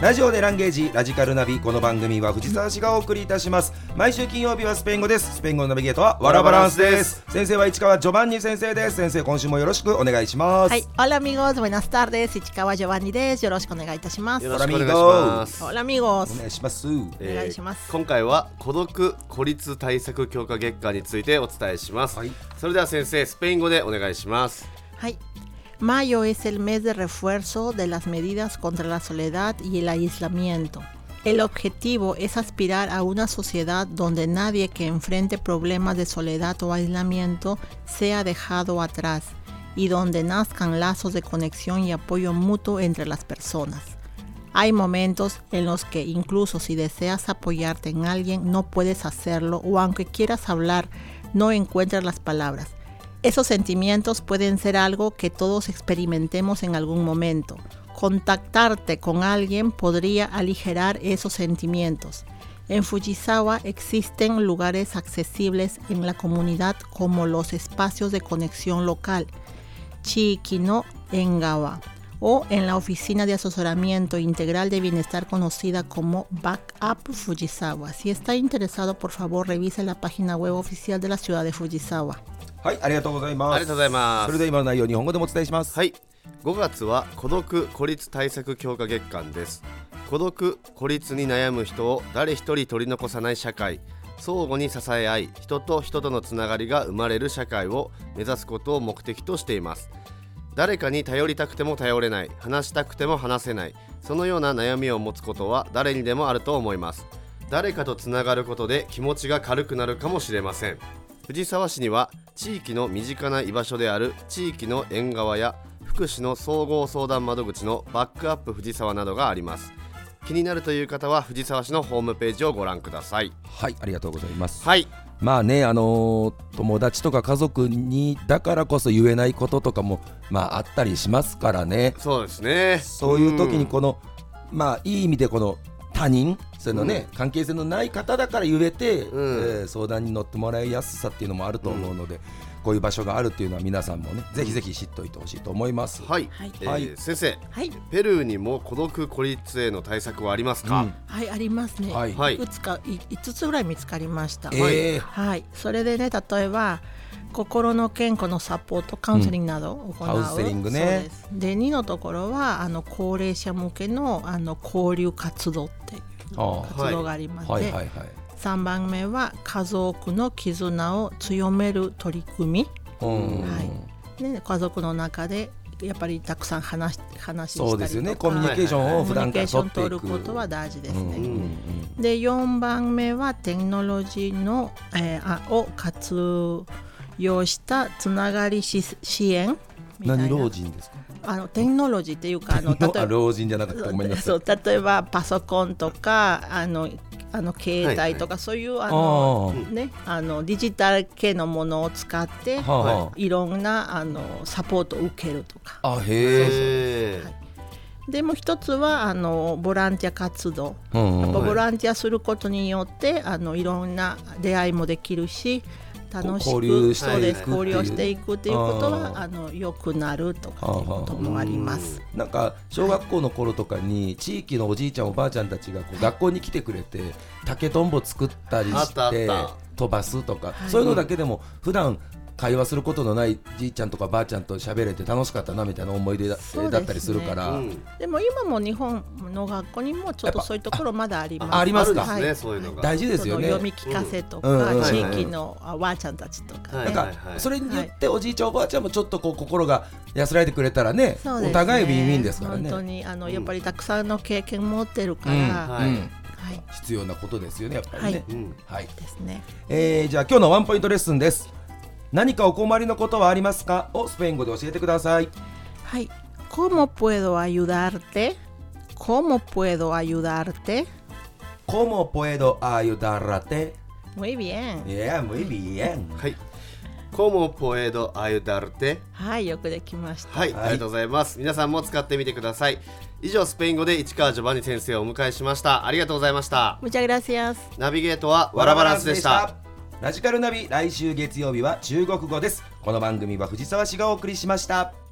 ラジオでランゲージラジカルナビ。この番組は藤沢市がお送りいたします。毎週金曜日はスペイン語です。スペイン語のナビゲートはワラバランスです。先生は市川ジョバンニ先生です。先生、今週もよろしくお願いします。 はい、Hola amigos, buenas tardes. 市川ジョバンニです。よろしくお願いいたします。 よろしくお願いします。 Hola amigos。 お願いします。 お願いします。 今回は孤独・孤立対策強化月間についてお伝えします。はい、それでは先生、スペイン語でお願いします。 はい。Mayo es el mes de refuerzo de las medidas contra la soledad y el aislamiento. El objetivo es aspirar a una sociedad donde nadie que enfrente problemas de soledad o aislamiento sea dejado atrás y donde nazcan lazos de conexión y apoyo mutuo entre las personas. Hay momentos en los que incluso si deseas apoyarte en alguien no puedes hacerlo, o aunque quieras hablar no encuentras las palabras.Esos sentimientos pueden ser algo que todos experimentemos en algún momento. Contactarte con alguien podría aligerar esos sentimientos. En Fujisawa existen lugares accesibles en la comunidad como los espacios de conexión local, Chiiki no Engawa, o en la oficina de asesoramiento integral de bienestar conocida como Backup Fujisawa. Si está interesado, por favor, revise la página web oficial de la ciudad de Fujisawa. はい、ありがとうございます。 ありがとうございます。 それでは今の内容を日本語でもお伝えします。 はい、5月は孤独・孤立対策強化月間です。孤独・孤立に悩む人を誰一人取り残さない社会、相互に支え合い、人と人とのつながりが生まれる社会を目指すことを目的としています。誰かに頼りたくても頼れない、話したくても話せない、そのような悩みを持つことは誰にでもあると思います。誰かとつながることで気持ちが軽くなるかもしれません。藤沢市には地域の身近な居場所である地域の縁側や福祉の総合相談窓口のバックアップ藤沢などがあります。気になるという方は藤沢市のホームページをご覧ください。 はい、ありがとうございます。 はい、 まあね、友達とか家族にだからこそ言えないこととかもあったりしますからね。 そうですね。 そういう時にこのいい意味でこの他人、そのね、関係性のない方だから言えて、相談に乗ってもらいやすさっていうのもあると思うので、こういう場所があるっていうのは皆さんもね、ぜひぜひ知っておいてほしいと思います。 はい、先生、ペルーにも孤独・孤立への対策はありますか？ はい、ありますね。いくつか5つぐらい見つかりました。はい、それでね、例えば心の健康のサポート、カウンセリングなどを行う、 カウンセリングね。 そうです。で、2のところは高齢者向けの交流活動っていう活動がありまして、3番目は家族の絆を強める取り組み、ね、家族の中でやっぱりたくさん話したりとか、 そうですよね、コミュニケーションを普段から取ることは大事ですね。で、4番目はテクノロジーの、を活用したつながり支援みたいな。 何老人ですか？ テクノロジーっていうか、例えば老人じゃなくてごめんなさい。 そう、例えばパソコンとか携帯とか、そういうね、デジタル系のものを使って、いろんなサポートを受けるとか。でも一つはボランティア活動、ボランティアすることによっていろんな出会いもできるし、楽しく交流していくということは良くなるとかいうこともあります。 なんか小学校の頃とかに地域のおじいちゃんおばあちゃんたちが学校に来てくれて竹とんぼ作ったりして飛ばすとか、そういうのだけでも普段会話することのないじいちゃんとかばあちゃんと喋れて楽しかったなみたいな思い出 だったりするから、 でも今も日本の学校にもちょっとそういうところまだあります。 ありますか？ そういうのが大事ですよね。 読み聞かせとか、地域のおばあちゃんたちとか、 なんかそれによっておじいちゃんおばあちゃんもちょっと心が安らいでくれたらね、お互いウィンウィンですからね。 本当にやっぱりたくさんの経験持ってるから、 必要なことですよね、やっぱりね。 ですね。 じゃあ今日のワンポイントレッスンです。何かお困りのことはありますかをスペイン語で教えてください。 はい。¿Cómo puedo ayudarte? ¿Cómo puedo ayudarte? ¿Cómo puedo ayudarte? Muy bien. Yeah, muy bien. はい。¿Cómo puedo ayudarte? はい、よくできました。 はい、ありがとうございます。皆さんも使ってみてください。以上、スペイン語で市川ジョバンニ先生をお迎えしました。ありがとうございました。 Muchas gracias。 ナビゲートはワラバランスでした。 ラジカルナビ、来週月曜日は中国語です。この番組は藤沢市がお送りしました。